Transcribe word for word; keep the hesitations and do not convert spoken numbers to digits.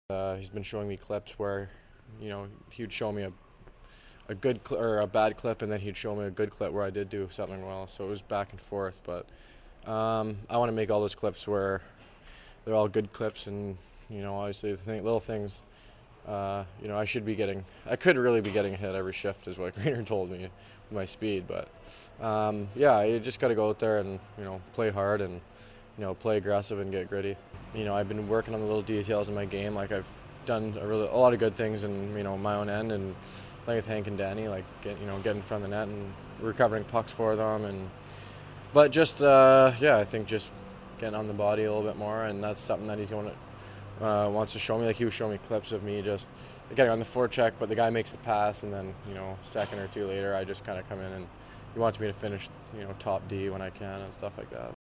Uh, he's been showing me clips where, you know, he would show me a, a good cl- or a bad clip, and then he'd show me a good clip where I did do something well. So it was back and forth. But um, I want to make all those clips where they're all good clips, and you know, obviously the thing, little things. Uh, you know, I should be getting. I could really be getting a hit every shift, is what Greener told me, with my speed. But um, yeah, you just got to go out there and you know play hard and you know play aggressive and get gritty. You know, I've been working on the little details in my game. Like I've done a, really, a lot of good things in you know my own end, and playing with Hank and Danny, like get you know getting in front of the net and recovering pucks for them, and but just uh, yeah, I think just getting on the body a little bit more, and that's something that he's going to uh, wants to show me. Like he was showing me clips of me just getting on the forecheck, but the guy makes the pass, and then you know, a second or two later, I just kind of come in and he wants me to finish, you know, top D when I can and stuff like that.